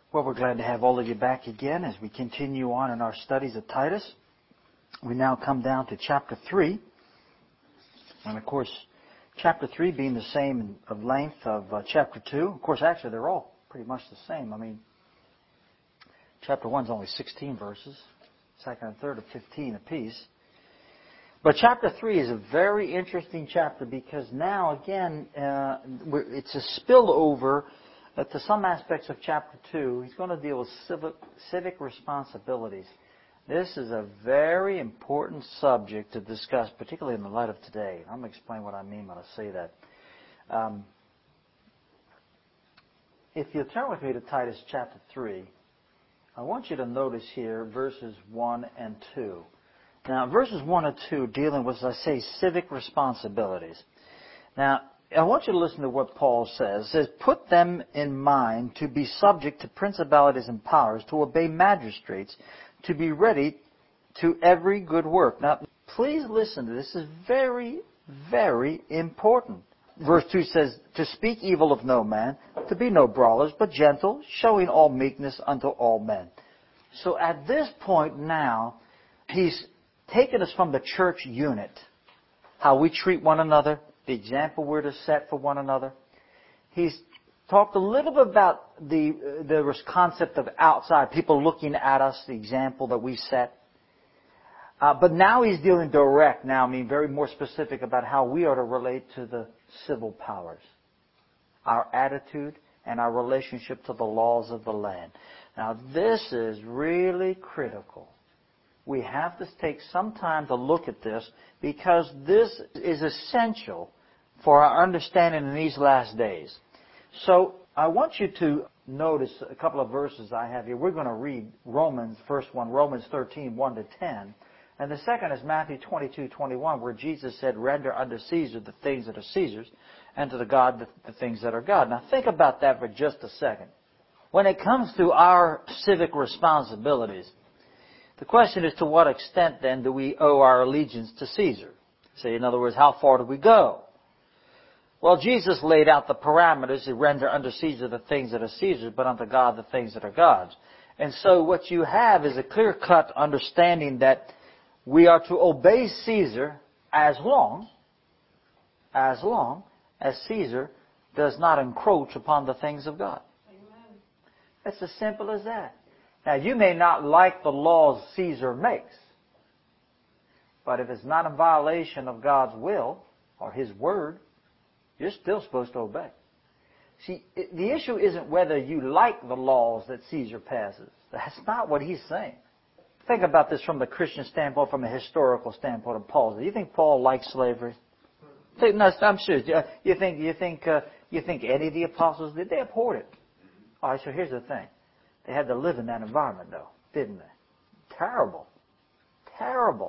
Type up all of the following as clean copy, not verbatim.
Well, we're glad to have all of you back again as we continue on in our studies of Titus. We now come down to chapter 3. And of course, chapter 3 being the same of length of chapter 2. Of course, actually, they're all pretty much the same. I mean, chapter 1 is only 16 verses. Second and third are 15 apiece. But chapter 3 is a very interesting chapter because now, again, it's a spillover to some aspects of chapter 2. He's going to deal with civic responsibilities. This is a very important subject to discuss, particularly in the light of today. I'm going to explain what I mean when I say that. If you turn with me to Titus chapter 3, I want you to notice here verses 1 and 2. Now, verses 1 and 2 dealing with, as I say, civic responsibilities. Now, I want you to listen to what Paul says. It says, put them in mind to be subject to principalities and powers, to obey magistrates, to be ready to every good work. Now, please listen to this. This is very, very important. Verse 2 says, to speak evil of no man, to be no brawlers, but gentle, showing all meekness unto all men. So at this point now, he's taken us from the church unit, how we treat one another, the example we're to set for one another. He's talked a little bit about the concept of outside, people looking at us, the example that we set. But now he's dealing direct now, I mean very more specific about how we are to relate to the civil powers. Our attitude and our relationship to the laws of the land. Now this is really critical. We have to take some time to look at this because this is essential for our understanding in these last days. So I want you to notice a couple of verses I have here. We're going to read Romans, first one, Romans 13, 1 to 10. And the second is Matthew 22, 21, where Jesus said, render unto Caesar the things that are Caesar's, and to the God the things that are God. Now think about that for just a second. When it comes to our civic responsibilities, the question is to what extent then do we owe our allegiance to Caesar? Say, in other words, how far do we go? Well, Jesus laid out the parameters to render unto Caesar the things that are Caesar's, but unto God the things that are God's. And so what you have is a clear-cut understanding that we are to obey Caesar as long as Caesar does not encroach upon the things of God. Amen. It's as simple as that. Now, you may not like the laws Caesar makes, but if it's not in violation of God's will or His Word, you're still supposed to obey. See, the issue isn't whether you like the laws that Caesar passes. That's not what he's saying. Think about this from the Christian standpoint, from a historical standpoint of Paul. Do you think Paul liked slavery? No, I'm serious. You think any of the apostles did? They abhorred it. All right, so here's the thing. They had to live in that environment, though, didn't they? Terrible. Terrible.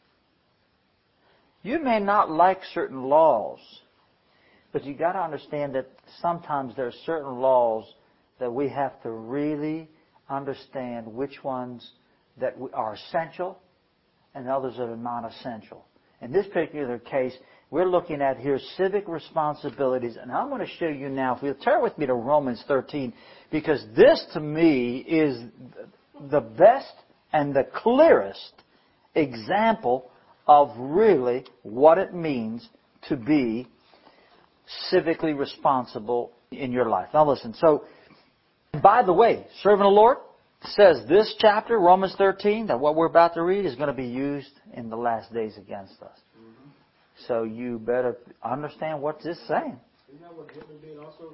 You may not like certain laws, but you got to understand that sometimes there are certain laws that we have to really understand which ones that are essential and others that are non-essential. In this particular case, we're looking at here civic responsibilities, and I'm going to show you now, if you'll turn with me to Romans 13, because this to me is the best and the clearest example of really what it means to be civically responsible in your life. Now listen, so, by the way, serving the Lord says this chapter, Romans 13, that what we're about to read is going to be used in the last days against us. Mm-hmm. So you better understand what this is saying. Isn't that what Hitler did also?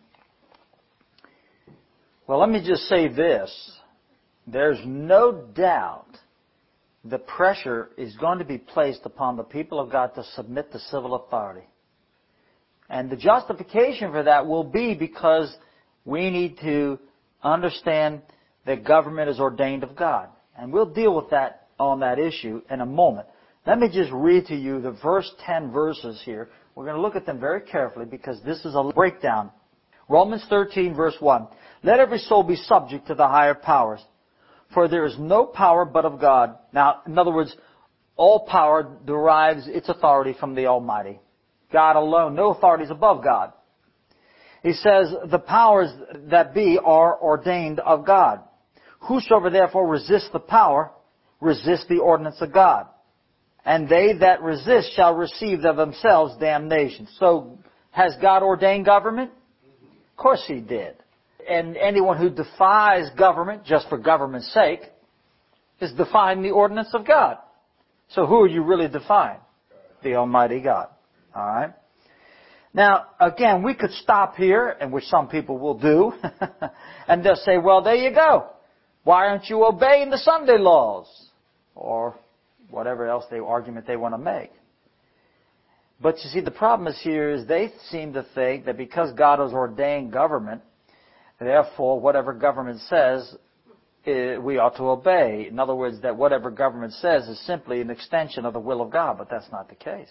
Well, let me just say this. There's no doubt the pressure is going to be placed upon the people of God to submit to civil authority. And the justification for that will be because we need to understand that government is ordained of God. And we'll deal with that on that issue in a moment. Let me just read to you the first 10 verses here. We're going to look at them very carefully because this is a breakdown. Romans 13, verse 1. Let every soul be subject to the higher powers, for there is no power but of God. Now, in other words, all power derives its authority from the Almighty. God alone. No authority is above God. He says, the powers that be are ordained of God. Whosoever therefore resists the power, resists the ordinance of God. And they that resist shall receive of themselves damnation. So, has God ordained government? Of course He did. And anyone who defies government just for government's sake is defying the ordinance of God. So who are you really defying? The Almighty God. Alright? Now, again, we could stop here, and which some people will do, and they'll say, well, there you go. Why aren't you obeying the Sunday laws? Or whatever else argument they want to make. But you see, the problem here is they seem to think that because God has ordained government, therefore whatever government says, we ought to obey. In other words, that whatever government says is simply an extension of the will of God, but that's not the case.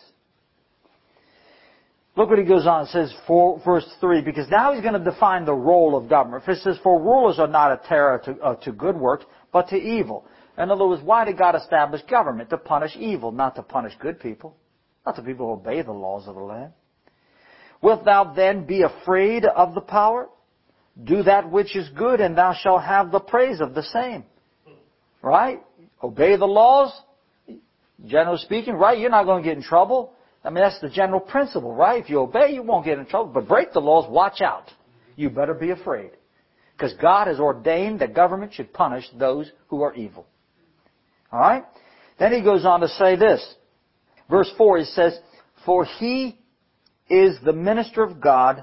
Look what he goes on. It says, verse 3, because now he's going to define the role of government. It says, for rulers are not a terror to good works, but to evil. In other words, why did God establish government? To punish evil, not to punish good people. Not the people who obey the laws of the land. Wilt thou then be afraid of the power? Do that which is good, and thou shalt have the praise of the same. Right? Obey the laws. Generally speaking, right? You're not going to get in trouble. I mean, that's the general principle, right? If you obey, you won't get in trouble. But break the laws, watch out. You better be afraid. Because God has ordained that government should punish those who are evil. Alright? Then he goes on to say this. Verse 4, he says, for he is the minister of God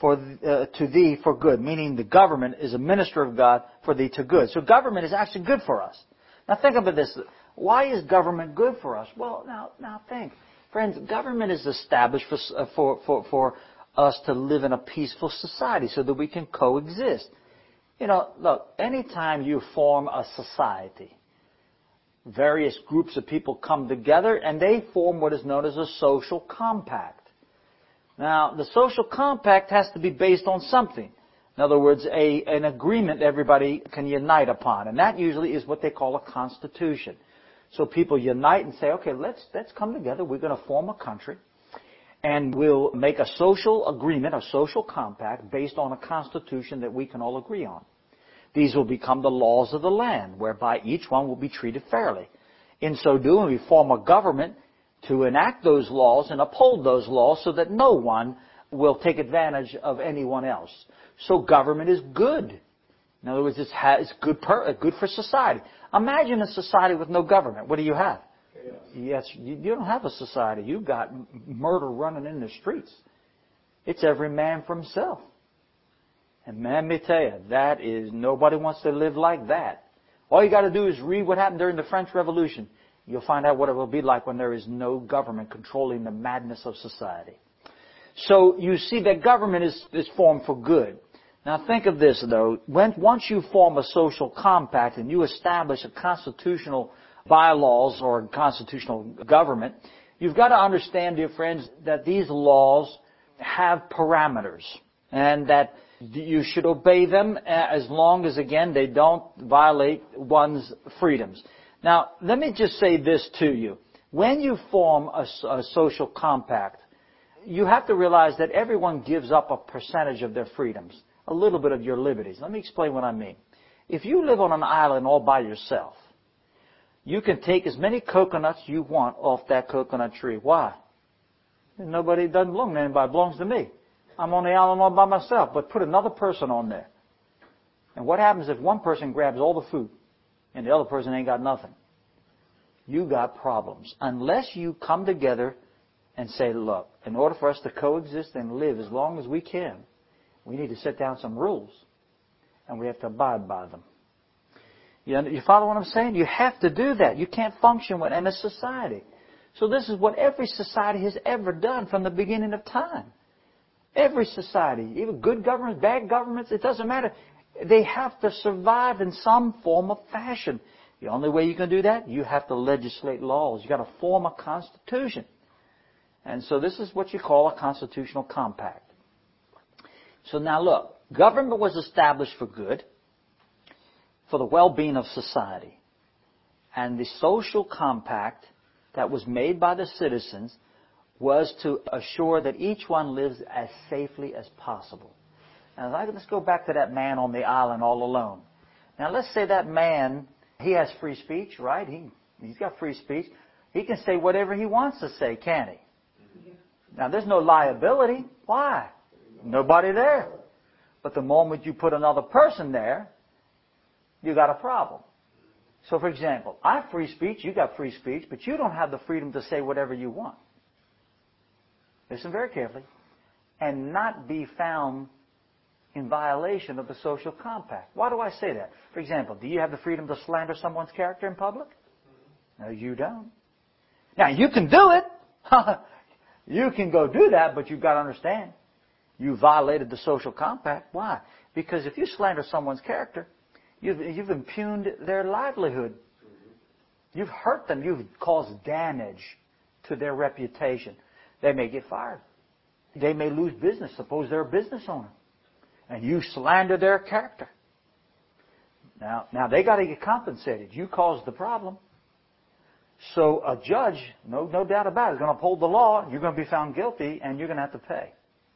to thee for good. Meaning the government is a minister of God for thee to good. So government is actually good for us. Now think about this. Why is government good for us? Well, now think. Friends, government is established for us to live in a peaceful society so that we can coexist. You know, look, anytime you form a society, various groups of people come together and they form what is known as a social compact. Now, the social compact has to be based on something. In other words, an agreement everybody can unite upon. And that usually is what they call a constitution. So people unite and say, okay, let's come together. We're going to form a country. And we'll make a social agreement, a social compact, based on a constitution that we can all agree on. These will become the laws of the land, whereby each one will be treated fairly. In so doing, we form a government to enact those laws and uphold those laws so that no one will take advantage of anyone else. So government is good. In other words, it's good for society. Imagine a society with no government. What do you have? Yes, you don't have a society. You've got murder running in the streets. It's every man for himself. And man, let me tell you, nobody wants to live like that. All you got to do is read what happened during the French Revolution. You'll find out what it will be like when there is no government controlling the madness of society. So you see that government is formed for good. Now think of this though. Once you form a social compact and you establish a constitutional bylaws or a constitutional government, you've got to understand, dear friends, that these laws have parameters and that you should obey them as long as, again, they don't violate one's freedoms. Now, let me just say this to you. When you form a social compact, you have to realize that everyone gives up a percentage of their freedoms, a little bit of your liberties. Let me explain what I mean. If you live on an island all by yourself, you can take as many coconuts you want off that coconut tree. Why? Nobody doesn't belong to anybody. It belongs to me. I'm on the island all by myself. But put another person on there. And what happens if one person grabs all the food and the other person ain't got nothing? You got problems. Unless you come together and say, look, in order for us to coexist and live as long as we can, we need to set down some rules. And we have to abide by them. You follow what I'm saying? You have to do that. You can't function in a society. So this is what every society has ever done from the beginning of time. Every society, even good governments, bad governments, it doesn't matter. They have to survive in some form of fashion. The only way you can do that, you have to legislate laws. You've got to form a constitution. And so this is what you call a constitutional compact. So now look, government was established for good, for the well-being of society. And the social compact that was made by the citizens was to assure that each one lives as safely as possible. Now, let's go back to that man on the island all alone. Now, let's say that man, he has free speech, right? He's got free speech. He can say whatever he wants to say, can't he? Now, there's no liability. Why? Nobody there. But the moment you put another person there, you got a problem. So, for example, I have free speech, you got free speech, but you don't have the freedom to say whatever you want. Listen very carefully. And not be found in violation of the social compact. Why do I say that? For example, do you have the freedom to slander someone's character in public? No, you don't. Now, you can do it. You can go do that, but you've got to understand. You violated the social compact. Why? Because if you slander someone's character, you've impugned their livelihood. You've hurt them. You've caused damage to their reputation. They may get fired. They may lose business. Suppose they're a business owner. And you slander their character. Now they got to get compensated. You caused the problem. So a judge, no doubt about it, is going to uphold the law. You're going to be found guilty, and you're going to have to pay.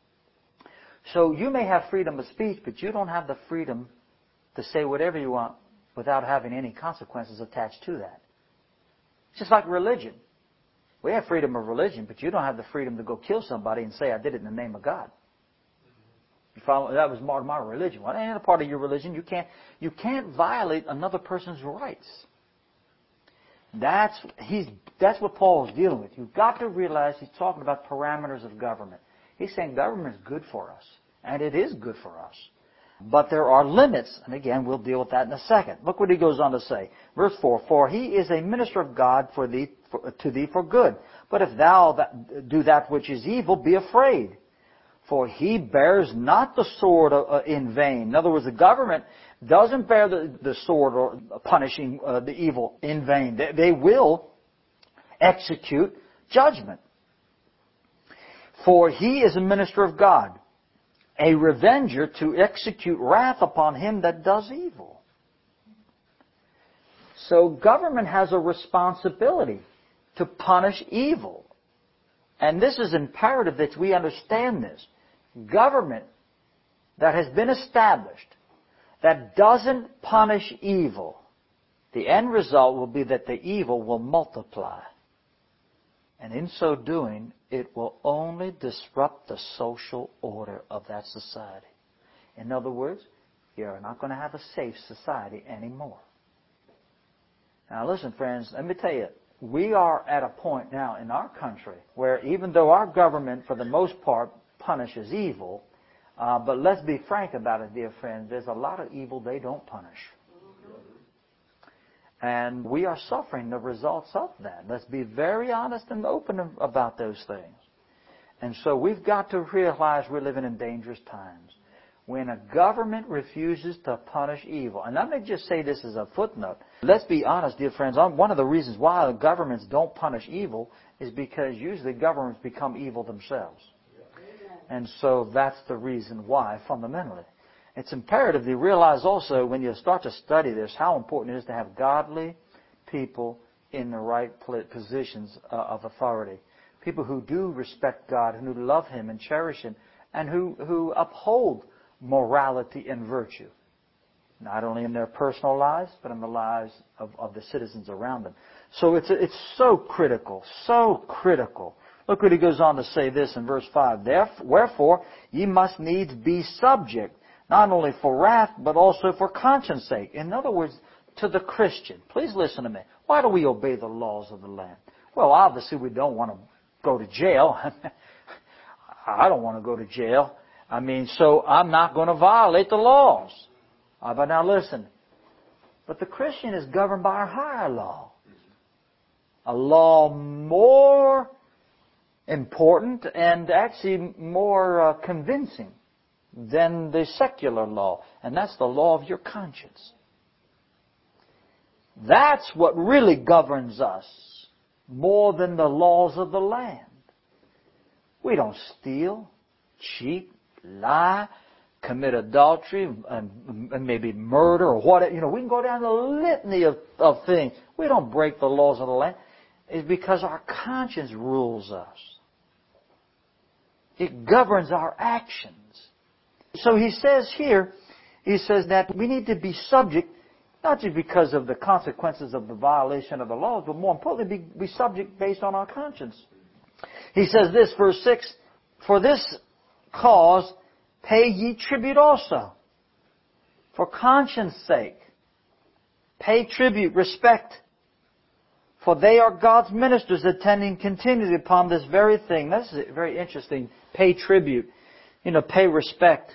So you may have freedom of speech, but you don't have the freedom to say whatever you want without having any consequences attached to that. It's just like religion. We have freedom of religion, but you don't have the freedom to go kill somebody and say, I did it in the name of God. You follow? That was part of my religion. Well, that ain't a part of your religion. You can't violate another person's rights. That's what Paul is dealing with. You've got to realize he's talking about parameters of government. He's saying government is good for us, and it is good for us. But there are limits, and again, we'll deal with that in a second. Look what he goes on to say. Verse 4, For he is a minister of God to thee for good. But if thou do that which is evil, be afraid. For he bears not the sword in vain. In other words, the government doesn't bear the sword or punishing the evil in vain. They will execute judgment. For he is a minister of God, a revenger to execute wrath upon him that does evil. So government has a responsibility to punish evil. And this is imperative that we understand this. Government that has been established, that doesn't punish evil, the end result will be that the evil will multiply. And in so doing, it will only disrupt the social order of that society. In other words, you're not going to have a safe society anymore. Now listen, friends, let me tell you, we are at a point now in our country where even though our government, for the most part, punishes evil, but let's be frank about it, dear friends, there's a lot of evil they don't punish. And we are suffering the results of that. Let's be very honest and open about those things. And so we've got to realize we're living in dangerous times. When a government refuses to punish evil, and let me just say this as a footnote. Let's be honest, dear friends, one of the reasons why the governments don't punish evil is because usually governments become evil themselves. And so that's the reason why, fundamentally. It's imperative to realize also, when you start to study this, how important it is to have godly people in the right positions of authority. People who do respect God, and who love Him and cherish Him, and who uphold morality and virtue. Not only in their personal lives, but in the lives of the citizens around them. So it's so critical, so critical. Look what he goes on to say this in verse 5. Wherefore ye must needs be subject, not only for wrath, but also for conscience sake. In other words, to the Christian. Please listen to me. Why do we obey the laws of the land? Well, obviously we don't want to go to jail. I don't want to go to jail. So I'm not going to violate the laws. But now listen. But the Christian is governed by a higher law. A law more important and actually more convincing than the secular law. And that's the law of your conscience. That's what really governs us more than the laws of the land. We don't steal, cheat, lie, commit adultery, and maybe murder or whatever. We can go down the litany of things. We don't break the laws of the land. It's because our conscience rules us. It governs our actions. So he says here, he says that we need to be subject, not just because of the consequences of the violation of the laws, but more importantly, be subject based on our conscience. He says this, verse 6, "For this cause pay ye tribute also." For conscience sake, pay tribute, respect. For they are God's ministers attending continually upon this very thing. This is very interesting. Pay tribute. Pay respect.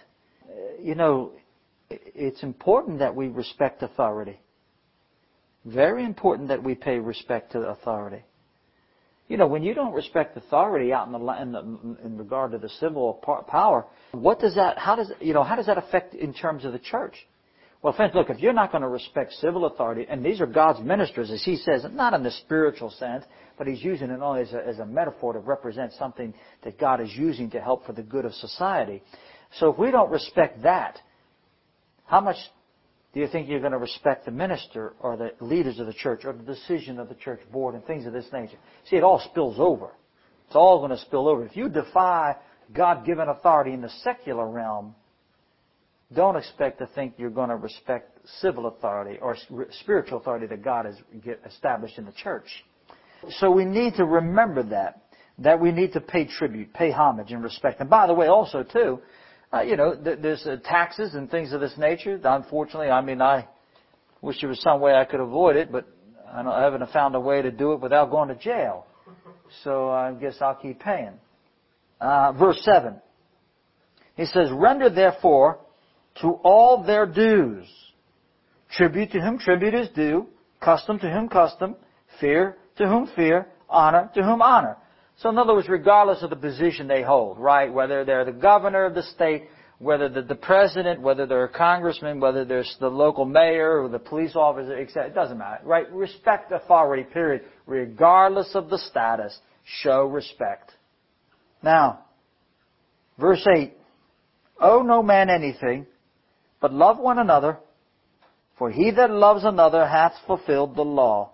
It's important that we respect authority. Very important that we pay respect to authority. When you don't respect authority out in regard to the civil power, how does that affect in terms of the church? Well, friends, look, if you're not going to respect civil authority, and these are God's ministers, as he says, not in the spiritual sense, but he's using it only as a metaphor to represent something that God is using to help for the good of society. So if we don't respect that, how much do you think you're going to respect the minister or the leaders of the church or the decision of the church board and things of this nature? See, it all spills over. It's all going to spill over. If you defy God-given authority in the secular realm, don't expect to think you're going to respect civil authority or spiritual authority that God has established in the church. So we need to remember that we need to pay tribute, pay homage and respect. And by the way, also too, there's taxes and things of this nature. Unfortunately, I wish there was some way I could avoid it, but I haven't found a way to do it without going to jail. So I guess I'll keep paying. Verse 7. He says, "Render therefore to all their dues. Tribute to whom tribute is due, custom to whom custom, fear to whom fear, honor to whom honor." So in other words, regardless of the position they hold, right? Whether they're the governor of the state, whether they're the president, whether they're a congressman, whether they're the local mayor or the police officer, etc. It doesn't matter, right? Respect authority, period. Regardless of the status, show respect. Now, verse 8, "Owe no man anything, but love one another, for he that loves another hath fulfilled the law."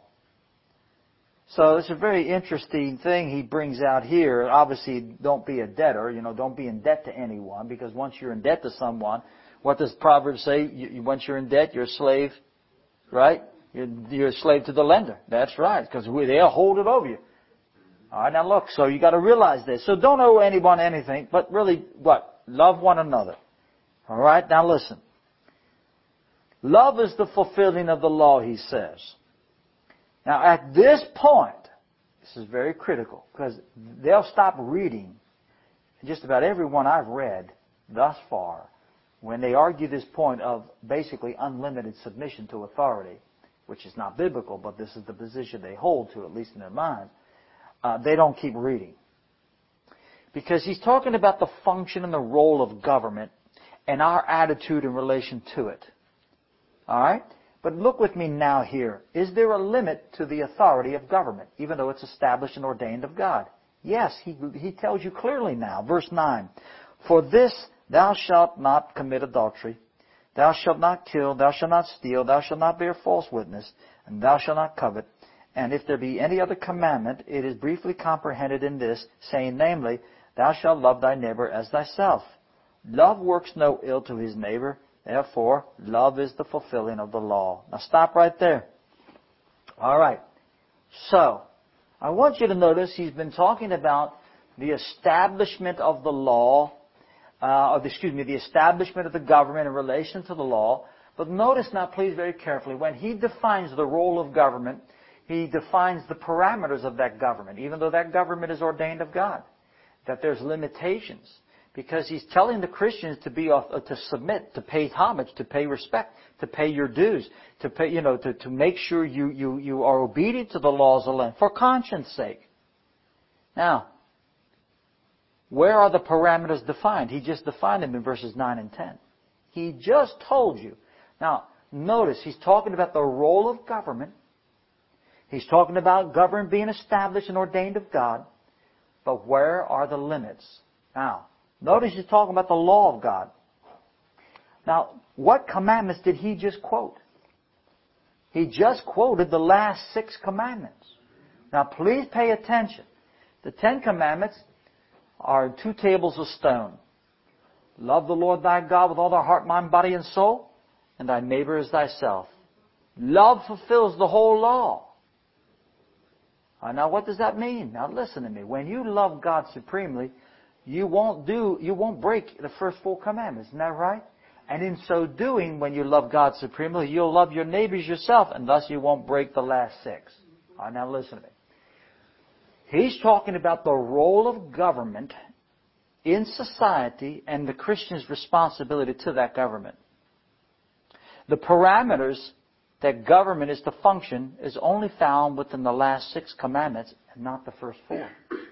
So it's a very interesting thing he brings out here. Obviously, don't be a debtor. Don't be in debt to anyone, because once you're in debt to someone, what does Proverbs say? Once you're in debt, you're a slave, right? You're a slave to the lender. That's right, because they'll hold it over you. All right, now look, so you got to realize this. So don't owe anyone anything, but really, what? Love one another. All right, now listen. Love is the fulfilling of the law, he says. Now, at this point, this is very critical, because they'll stop reading. Just about everyone I've read thus far, when they argue this point of basically unlimited submission to authority, which is not biblical, but this is the position they hold to, at least in their mind, they don't keep reading. Because he's talking about the function and the role of government and our attitude in relation to it. All right? But look with me now here. Is there a limit to the authority of government, even though it's established and ordained of God? Yes, he tells you clearly now. Verse 9. "For this thou shalt not commit adultery, thou shalt not kill, thou shalt not steal, thou shalt not bear false witness, and thou shalt not covet. And if there be any other commandment, it is briefly comprehended in this, saying, namely, thou shalt love thy neighbor as thyself. Love works no ill to his neighbor. Therefore, love is the fulfilling of the law." Now stop right there. All right. So, I want you to notice he's been talking about the establishment of the law, the establishment of the government in relation to the law. But notice now, please, very carefully, when he defines the role of government, he defines the parameters of that government, even though that government is ordained of God, that there's limitations. Because he's telling the Christians to submit, to pay homage, to pay respect, to pay your dues, to pay, to make sure you are obedient to the laws of the land for conscience sake. Now, where are the parameters defined? He just defined them in verses 9 and 10. He just told you. Now, notice he's talking about the role of government. He's talking about government being established and ordained of God. But where are the limits? Now, notice he's talking about the law of God. Now, what commandments did he just quote? He just quoted the last 6 commandments. Now, please pay attention. The 10 commandments are 2 tables of stone. Love the Lord thy God with all thy heart, mind, body, and soul, and thy neighbor as thyself. Love fulfills the whole law. Now what does that mean? Now listen to me. When you love God supremely, you won't break the first 4 commandments. Isn't that right? And in so doing, when you love God supremely, you'll love your neighbors yourself, and thus you won't break the last 6. Now listen to me. He's talking about the role of government in society and the Christian's responsibility to that government. The parameters that government is to function is only found within the last 6 commandments and not the first 4.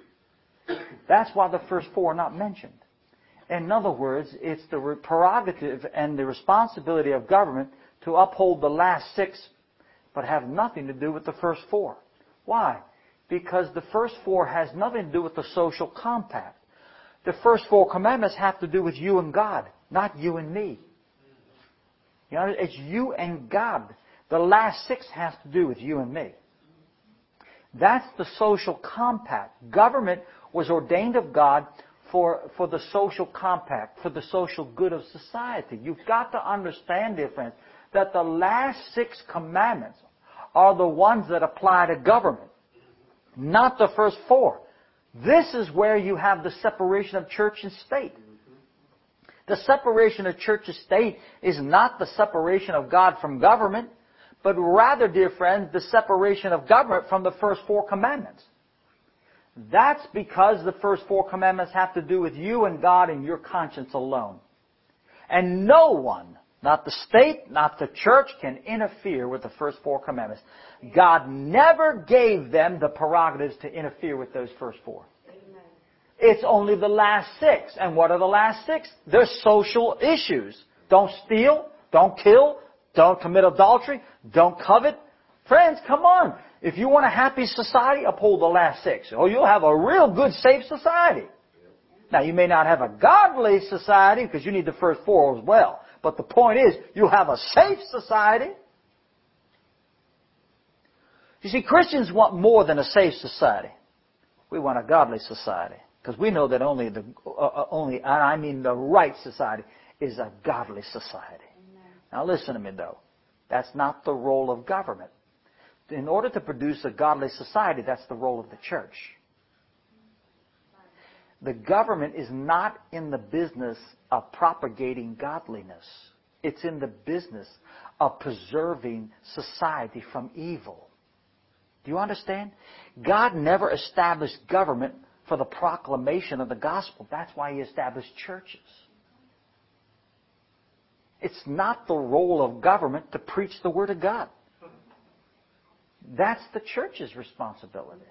That's why the first 4 are not mentioned. In other words, it's the prerogative and the responsibility of government to uphold the last 6, but have nothing to do with the first 4. Why? Because the first 4 has nothing to do with the social compact. The first 4 commandments have to do with you and God, not you and me. You know, it's you and God. The last 6 has to do with you and me. That's the social compact. Government was ordained of God for the social compact, for the social good of society. You've got to understand, dear friends, that the last 6 commandments are the ones that apply to government, not the first 4. This is where you have the separation of church and state. The separation of church and state is not the separation of God from government, but rather, dear friends, the separation of government from the first 4 commandments. That's because the first 4 commandments have to do with you and God and your conscience alone. And no one, not the state, not the church, can interfere with the first 4 commandments. God never gave them the prerogatives to interfere with those first 4. Amen. It's only the last 6. And what are the last 6? They're social issues. Don't steal, don't kill, don't commit adultery, don't covet. Friends, come on. If you want a happy society, uphold the last 6. Or you'll have a real good, safe society. Now, you may not have a godly society because you need the first 4 as well. But the point is, you'll have a safe society. You see, Christians want more than a safe society. We want a godly society. Because we know that only the right society is a godly society. Amen. Now listen to me though. That's not the role of government. In order to produce a godly society, that's the role of the church. The government is not in the business of propagating godliness. It's in the business of preserving society from evil. Do you understand? God never established government for the proclamation of the gospel. That's why He established churches. It's not the role of government to preach the Word of God. That's the church's responsibility.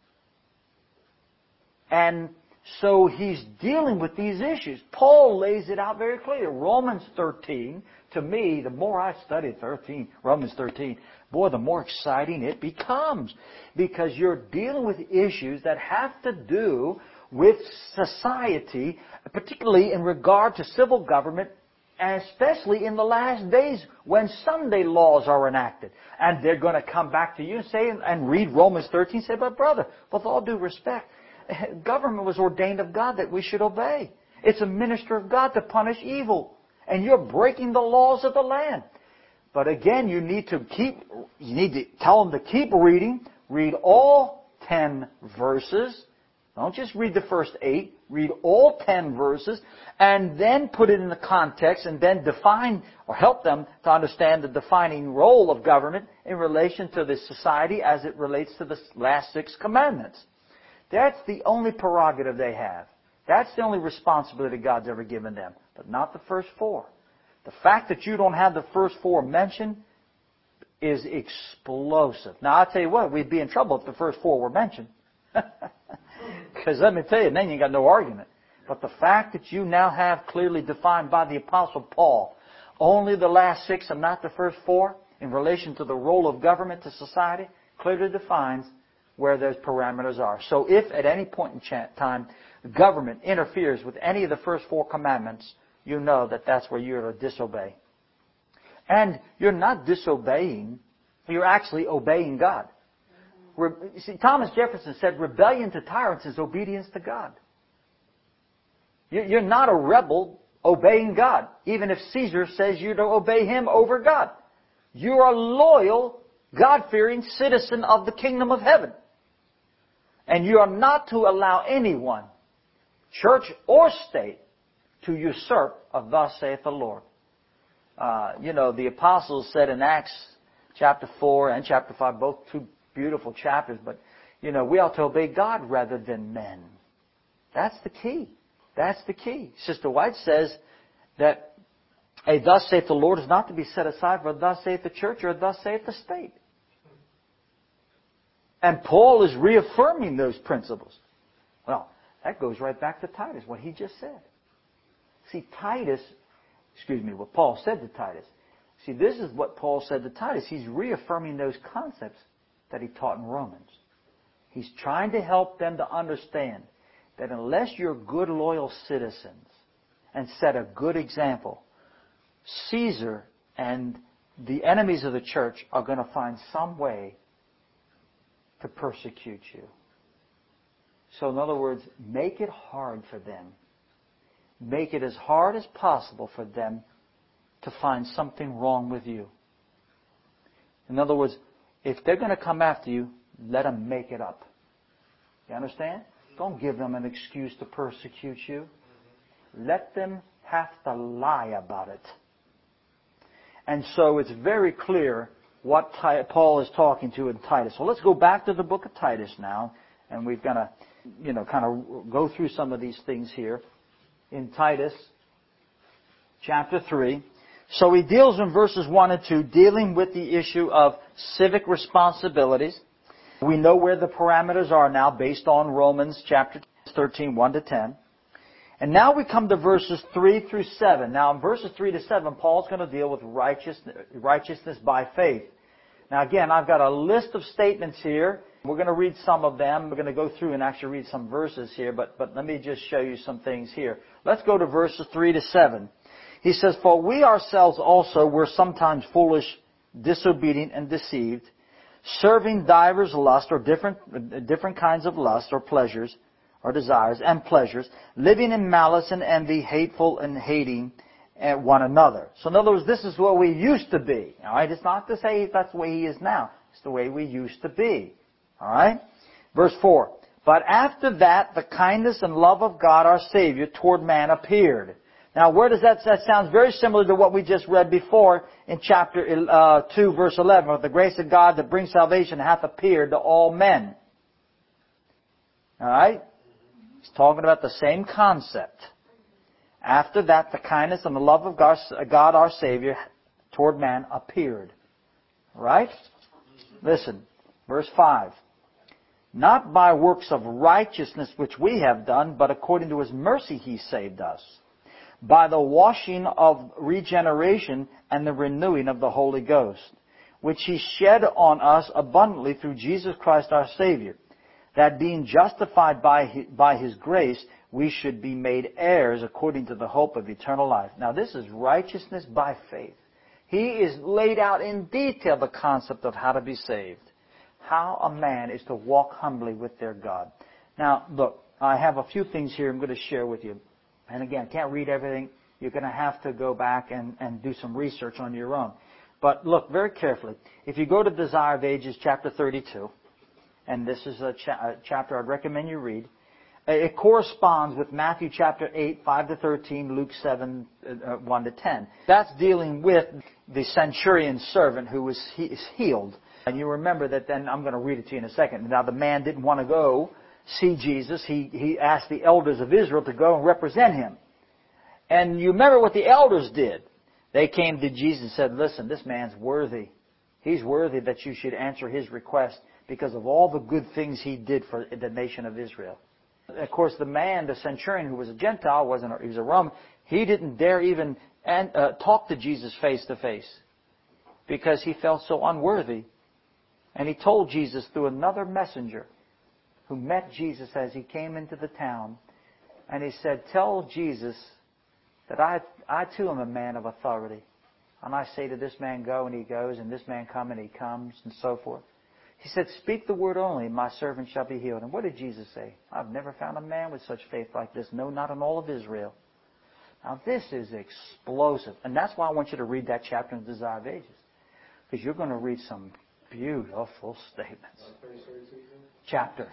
And so He's dealing with these issues. Paul lays it out very clear. Romans 13, to me, the more I study Romans 13, boy, the more exciting it becomes. Because you're dealing with issues that have to do with society, particularly in regard to civil government, and especially in the last days when Sunday laws are enacted. And they're going to come back to you and say, and read Romans 13 and say, but brother, with all due respect, government was ordained of God that we should obey. It's a minister of God to punish evil. And you're breaking the laws of the land. But again, you need to tell them to keep reading. Read all 10 verses. Don't just read the first 8. Read all 10 verses. And then put it in the context and then define or help them to understand the defining role of government in relation to the society as it relates to the last 6 commandments. That's the only prerogative they have. That's the only responsibility God's ever given them, but not the first 4. The fact that you don't have the first 4 mentioned is explosive. Now, I'll tell you what, we'd be in trouble if the first 4 were mentioned. Because let me tell you, then you got no argument. But the fact that you now have clearly defined by the Apostle Paul only the last 6 and not the first 4 in relation to the role of government to society clearly defines where those parameters are. So if at any point in time the government interferes with any of the first 4 commandments, you know that that's where you're to disobey. And you're not disobeying, you're actually obeying God. You see, Thomas Jefferson said rebellion to tyrants is obedience to God. You're not a rebel obeying God, even if Caesar says you to obey him over God. You are a loyal, God-fearing citizen of the kingdom of heaven. And you are not to allow anyone, church or state, to usurp a thus saith the Lord. The apostles said in Acts chapter 4 and chapter 5, both two beautiful chapters, but, we ought to obey God rather than men. That's the key. That's the key. Sister White says that a thus saith the Lord is not to be set aside for a thus saith the church or a thus saith the state. And Paul is reaffirming those principles. Well, that goes right back to Titus, what he just said. See, what Paul said to Titus. See, this is what Paul said to Titus. He's reaffirming those concepts that he taught in Romans. He's trying to help them to understand that unless you're good, loyal citizens and set a good example, Caesar and the enemies of the church are going to find some way to persecute you. So in other words, make it hard for them. Make it as hard as possible for them to find something wrong with you. In other words, if they're going to come after you, let them make it up. You understand? Don't give them an excuse to persecute you. Let them have to lie about it. And so it's very clear what Paul is talking to in Titus. So let's go back to the book of Titus now, and we've got to, kind of go through some of these things here in Titus chapter 3. So he deals in verses 1 and 2, dealing with the issue of civic responsibilities. We know where the parameters are now based on Romans chapter 13, 1 to 10. And now we come to verses 3 through 7. Now in verses 3 to 7, Paul's going to deal with righteousness by faith. Now again, I've got a list of statements here. We're going to read some of them. We're going to go through and actually read some verses here, but let me just show you some things here. Let's go to verses 3 to 7. He says, "For we ourselves also were sometimes foolish, disobedient, and deceived, serving divers lusts," or different kinds of lusts or pleasures or desires and pleasures, "living in malice and envy, hateful and hating one another." So in other words, this is what we used to be. All right, it's not to say that's the way he is now. It's the way we used to be. All right? Verse 4. "But after that, the kindness and love of God our Savior toward man appeared." Now, where does that sounds very similar to what we just read before in chapter 2, verse 11. "For the grace of God that brings salvation hath appeared to all men." All right? He's talking about the same concept. After that, the kindness and the love of God our Savior toward man appeared. All right? Listen, verse 5. "Not by works of righteousness which we have done, but according to His mercy He saved us, by the washing of regeneration and the renewing of the Holy Ghost, which He shed on us abundantly through Jesus Christ our Savior, that being justified by His grace, we should be made heirs according to the hope of eternal life." Now this is righteousness by faith. He is laid out in detail the concept of how to be saved. How a man is to walk humbly with their God. Now look, I have a few things here I'm going to share with you. And again, can't read everything. You're going to have to go back and do some research on your own. But look very carefully. If you go to Desire of Ages, chapter 32, and this is a chapter I'd recommend you read, it corresponds with Matthew chapter 8, 5 to 13, Luke 7, 1 to 10. That's dealing with the centurion's servant who was healed. And you remember that then, I'm going to read it to you in a second. Now the man didn't want to go see Jesus. He asked the elders of Israel to go and represent him. And you remember what the elders did. They came to Jesus and said, "Listen, this man's worthy. He's worthy that you should answer his request because of all the good things he did for the nation of Israel." Of course, the man, the centurion, who was a Gentile, he was a Roman, he didn't dare even talk to Jesus face to face because he felt so unworthy. And he told Jesus through another messenger who met Jesus as he came into the town, and he said, "Tell Jesus that I too am a man of authority. And I say to this man, go, and he goes, and this man come, and he comes," and so forth. He said, "Speak the word only, my servant shall be healed." And what did Jesus say? "I've never found a man with such faith like this, no, not in all of Israel." Now this is explosive. And that's why I want you to read that chapter in the Desire of Ages. Because you're going to read some beautiful statements. Chapter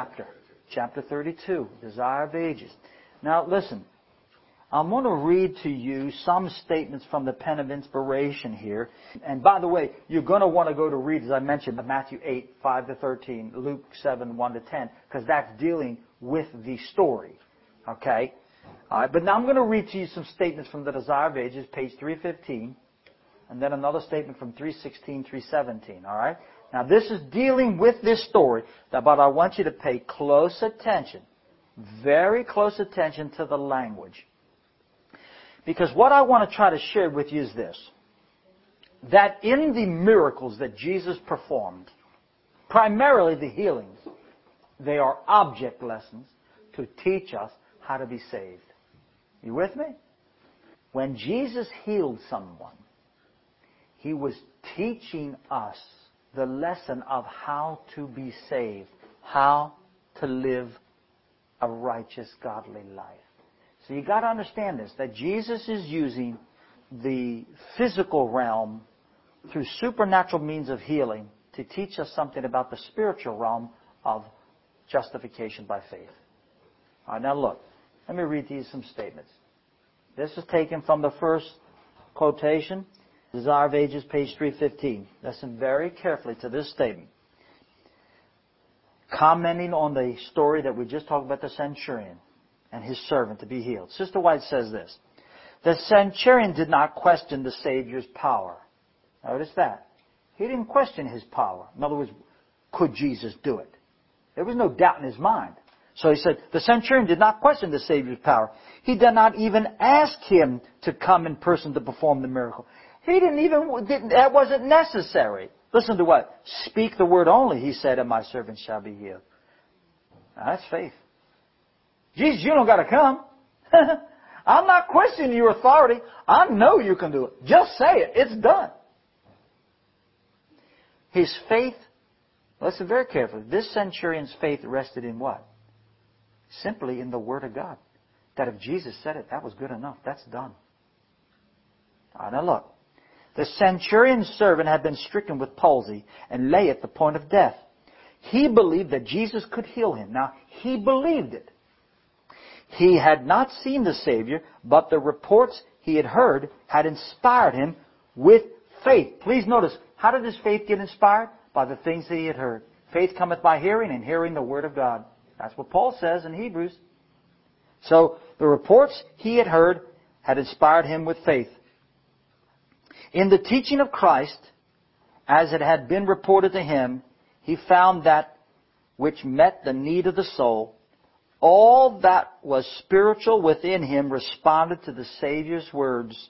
32, Desire of Ages. Now listen, I'm going to read to you some statements from the pen of inspiration here. And by the way, you're going to want to go to read, as I mentioned, Matthew 8, 5 to 13, Luke 7, 1 to 10, because that's dealing with the story. Okay? All right, but now I'm going to read to you some statements from the Desire of Ages, page 315, and then another statement from 316, 317. All right? Now this is dealing with this story, but I want you to pay close attention, very close attention to the language. Because what I want to try to share with you is this, that in the miracles that Jesus performed, primarily the healings, they are object lessons to teach us how to be saved. You with me? When Jesus healed someone, He was teaching us the lesson of how to be saved, how to live a righteous, godly life. So you got to understand this, that Jesus is using the physical realm through supernatural means of healing to teach us something about the spiritual realm of justification by faith. All right, now look, let me read these some statements. This is taken from the first quotation, Desire of Ages, page 315. Listen very carefully to this statement. Commenting on the story that we just talked about, the centurion and his servant to be healed. Sister White says this, the centurion did not question the Savior's power. Notice that. He didn't question His power. In other words, could Jesus do it? There was no doubt in his mind. So he said, the centurion did not question the Savior's power. He did not even ask Him to come in person to perform the miracle. That wasn't necessary. Listen to what? Speak the word only, He said, and my servant shall be healed. Now, that's faith. Jesus, you don't got to come. I'm not questioning your authority. I know you can do it. Just say it. It's done. His faith, listen very carefully, this centurion's faith rested in what? Simply in the Word of God. That if Jesus said it, that was good enough. That's done. All right, now look. The centurion's servant had been stricken with palsy and lay at the point of death. He believed that Jesus could heal him. Now, he believed it. He had not seen the Savior, but the reports he had heard had inspired him with faith. Please notice, how did his faith get inspired? By the things that he had heard. Faith cometh by hearing, and hearing the Word of God. That's what Paul says in Hebrews. So, the reports he had heard had inspired him with faith. In the teaching of Christ, as it had been reported to him, he found that which met the need of the soul. All that was spiritual within him responded to the Savior's words.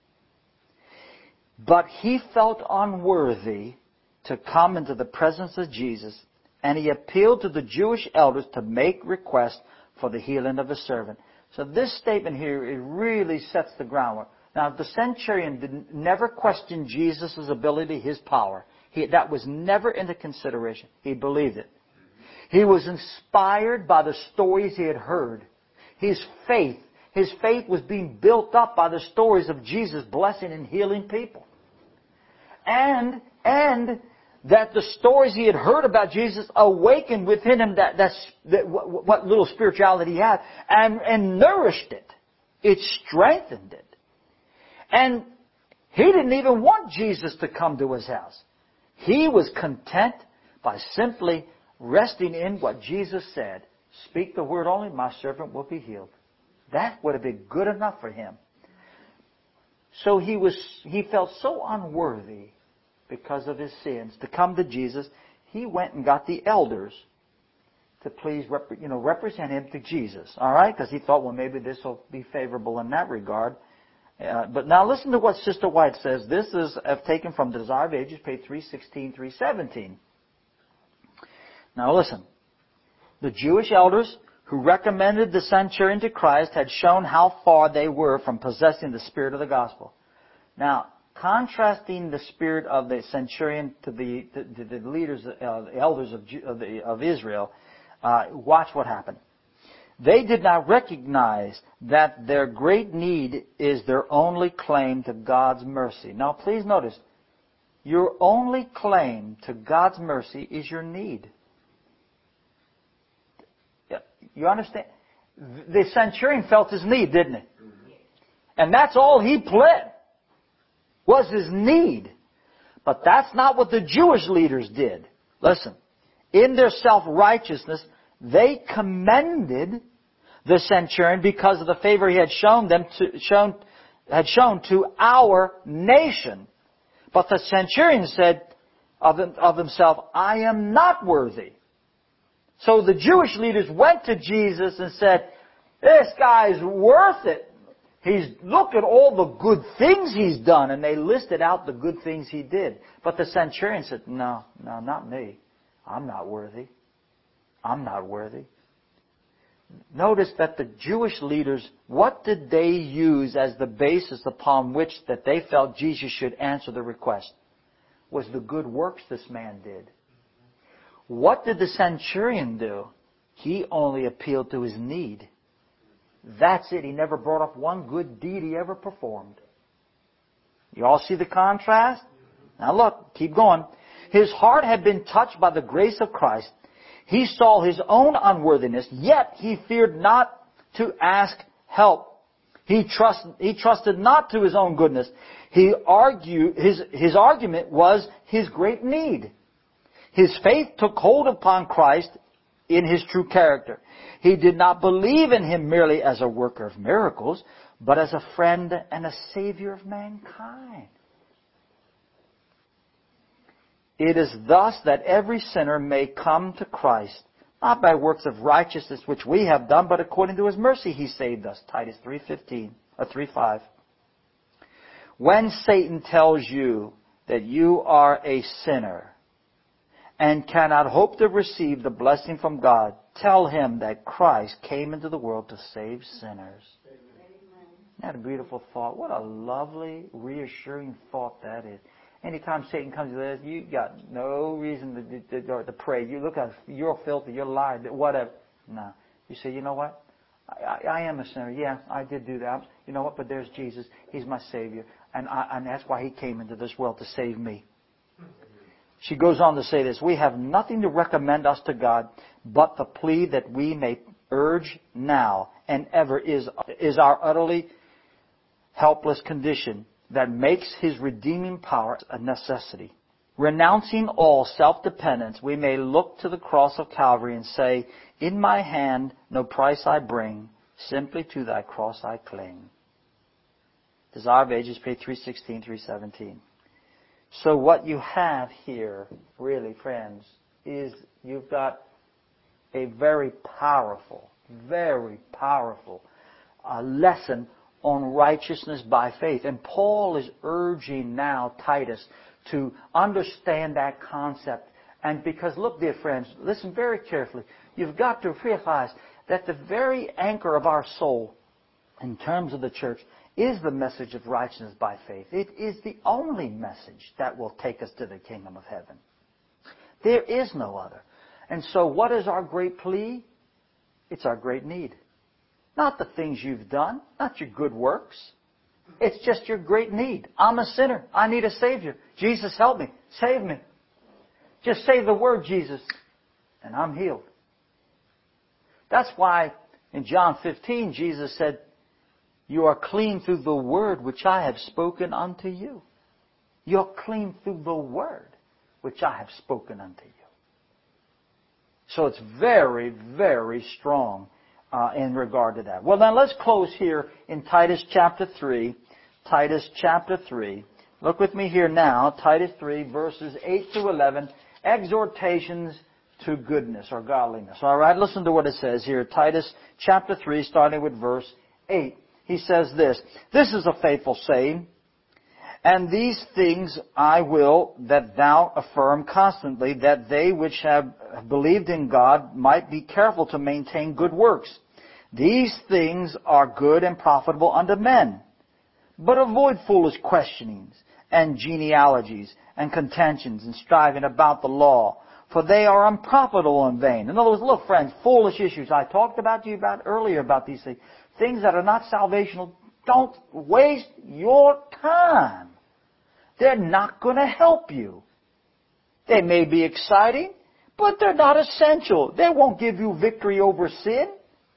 But he felt unworthy to come into the presence of Jesus, and he appealed to the Jewish elders to make request for the healing of his servant. So this statement here, it really sets the groundwork. Now, the centurion never questioned Jesus' ability, His power. That was never into consideration. He believed it. He was inspired by the stories he had heard. His faith was being built up by the stories of Jesus blessing and healing people. And that the stories he had heard about Jesus awakened within him what little spirituality he had and nourished it. It strengthened it. And he didn't even want Jesus to come to his house. He was content by simply resting in what Jesus said. Speak the word only, my servant will be healed. That would have been good enough for him. So he felt so unworthy because of his sins to come to Jesus. He went and got the elders to please represent him to Jesus. All right? Because he thought, well, maybe this will be favorable in that regard. But now listen to what Sister White says. This is taken from Desire of Ages, page 316, 317. Now listen. The Jewish elders who recommended the centurion to Christ had shown how far they were from possessing the spirit of the gospel. Now, contrasting the spirit of the centurion to the leaders, the elders of Israel, watch what happened. They did not recognize that their great need is their only claim to God's mercy. Now please notice, your only claim to God's mercy is your need. You understand? The centurion felt his need, didn't he? And that's all he pled, was his need. But that's not what the Jewish leaders did. Listen, in their self-righteousness, they commended the centurion because of the favor he had shown to our nation. But the centurion said of himself, I am not worthy. So the Jewish leaders went to Jesus and said, this guy's worth it. Look at all the good things he's done. And they listed out the good things he did. But the centurion said, no, not me. I'm not worthy. I'm not worthy. Notice that the Jewish leaders, what did they use as the basis upon which that they felt Jesus should answer the request? Was the good works this man did. What did the centurion do? He only appealed to his need. That's it. He never brought up one good deed he ever performed. You all see the contrast? Now look, keep going. His heart had been touched by the grace of Christ. He saw his own unworthiness, yet he feared not to ask help. He trusted not to his own goodness. His argument was his great need. His faith took hold upon Christ in his true character. He did not believe in him merely as a worker of miracles, but as a friend and a Savior of mankind. It is thus that every sinner may come to Christ, not by works of righteousness which we have done, but according to his mercy he saved us. Titus 3:5. When Satan tells you that you are a sinner and cannot hope to receive the blessing from God, tell him that Christ came into the world to save sinners. Amen. Isn't that a beautiful thought? What a lovely, reassuring thought that is. Anytime Satan comes to this, you got no reason to pray. You look at you're filthy, you're lying, whatever. No. You say, you know what? I am a sinner. Yeah, I did do that. You know what? But there's Jesus. He's my Savior. And that's why He came into this world, to save me. She goes on to say this, we have nothing to recommend us to God but the plea that we may urge now and ever is our utterly helpless condition that makes His redeeming power a necessity. Renouncing all self-dependence, we may look to the cross of Calvary and say, in my hand no price I bring, simply to thy cross I cling. Desire of Ages, page 316, 317. So what you have here, really, friends, is you've got a very powerful lesson on righteousness by faith. And Paul is urging now Titus to understand that concept. And because, look, dear friends, listen very carefully. You've got to realize that the very anchor of our soul, in terms of the church, is the message of righteousness by faith. It is the only message that will take us to the kingdom of heaven. There is no other. And so what is our great plea? It's our great need. Not the things you've done, not your good works. It's just your great need. I'm a sinner. I need a Savior. Jesus, help me. Save me. Just say the word, Jesus, and I'm healed. That's why in John 15, Jesus said, you are clean through the word which I have spoken unto you. You're clean through the word which I have spoken unto you. So it's very, very strong in regard to that. Well, then let's close here in Titus chapter 3. Titus chapter 3. Look with me here now. Titus 3, verses 8 to 11. Exhortations to goodness or godliness. All right, listen to what it says here. Titus chapter 3, starting with verse 8. He says this, this is a faithful saying, and these things I will that thou affirm constantly, that they which have believed in God might be careful to maintain good works. These things are good and profitable unto men. But avoid foolish questionings and genealogies and contentions and striving about the law, for they are unprofitable and vain. In other words, look, friends, foolish issues. I talked about you about earlier about these things. Things that are not salvational. Don't waste your time. They're not going to help you. They may be exciting, but they're not essential. They won't give you victory over sin.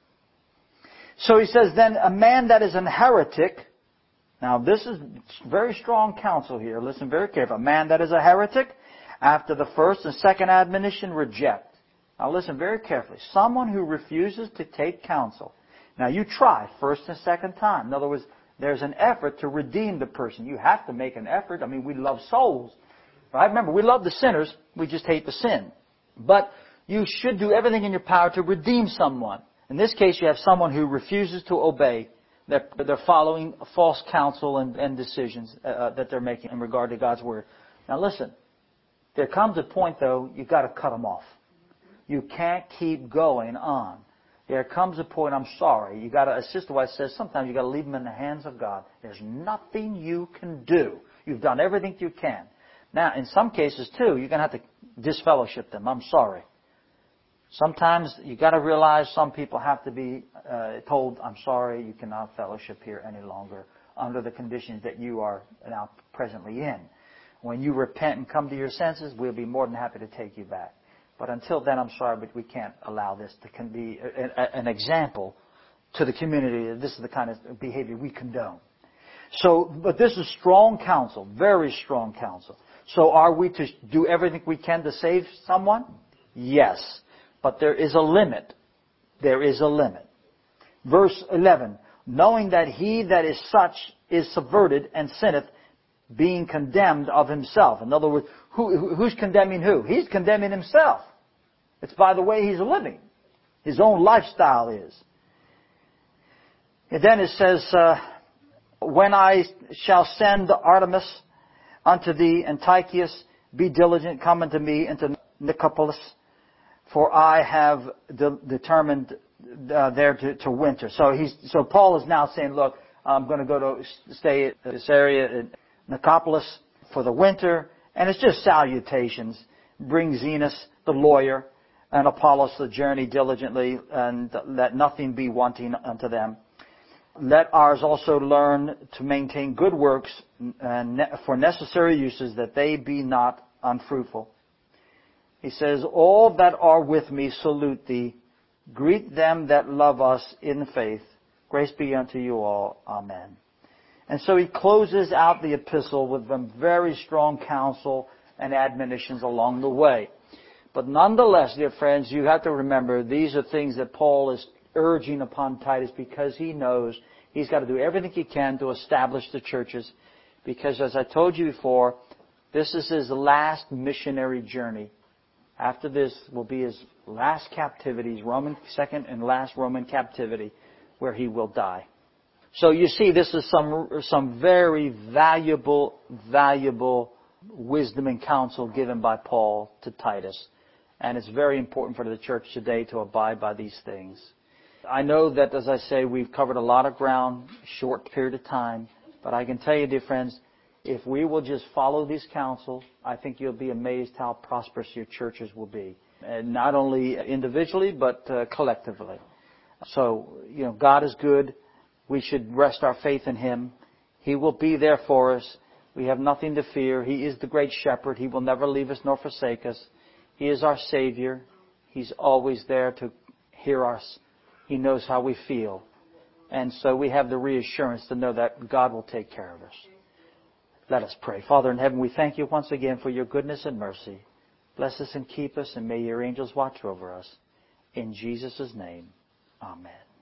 So he says, then a man that is an heretic. Now this is very strong counsel here. Listen very carefully. A man that is a heretic, after the first and second admonition, reject. Now listen very carefully. Someone who refuses to take counsel. Now you try first and second time. In other words, there's an effort to redeem the person. You have to make an effort. I mean, we love souls. Right? Remember, we love the sinners. We just hate the sin. But you should do everything in your power to redeem someone. In this case, you have someone who refuses to obey. They're following false counsel and decisions that they're making in regard to God's Word. Now listen, there comes a point, though, you've got to cut them off. You can't keep going on. There comes a point, I'm sorry, you got to, as Sister White says, sometimes you got to leave them in the hands of God. There's nothing you can do. You've done everything you can. Now, in some cases, too, you're going to have to disfellowship them. I'm sorry. Sometimes you got to realize some people have to be told, I'm sorry, you cannot fellowship here any longer under the conditions that you are now presently in. When you repent and come to your senses, we'll be more than happy to take you back. But until then, I'm sorry, but we can't allow this to be an example to the community. This is the kind of behavior we condone. So, but this is strong counsel, very strong counsel. So are we to do everything we can to save someone? Yes. But there is a limit. There is a limit. Verse 11, knowing that he that is such is subverted and sinneth, being condemned of himself. In other words, who's condemning who? He's condemning himself. It's by the way he's living. His own lifestyle is. And then it says, when I shall send Artemis unto thee, and Tychicus, be diligent, come unto me into Nicopolis, for I have determined there to winter. So Paul is now saying, look, I'm going to go to stay at this area in Nicopolis for the winter, and it's just salutations. Bring Zenas, the lawyer, and Apollos the journey diligently, and let nothing be wanting unto them. Let ours also learn to maintain good works for necessary uses, that they be not unfruitful. He says, all that are with me salute thee. Greet them that love us in faith. Grace be unto you all. Amen. And so he closes out the epistle with some very strong counsel and admonitions along the way. But nonetheless, dear friends, you have to remember these are things that Paul is urging upon Titus because he knows he's got to do everything he can to establish the churches. Because as I told you before, this is his last missionary journey. After this will be his last captivity, his second and last Roman captivity, where he will die. So you see, this is some very valuable wisdom and counsel given by Paul to Titus. And it's very important for the church today to abide by these things. I know that, as I say, we've covered a lot of ground, short period of time. But I can tell you, dear friends, if we will just follow these counsels, I think you'll be amazed how prosperous your churches will be. And not only individually, but collectively. So, God is good. We should rest our faith in Him. He will be there for us. We have nothing to fear. He is the great shepherd. He will never leave us nor forsake us. He is our Savior. He's always there to hear us. He knows how we feel. And so we have the reassurance to know that God will take care of us. Let us pray. Father in heaven, we thank you once again for your goodness and mercy. Bless us and keep us, and may your angels watch over us. In Jesus' name, amen.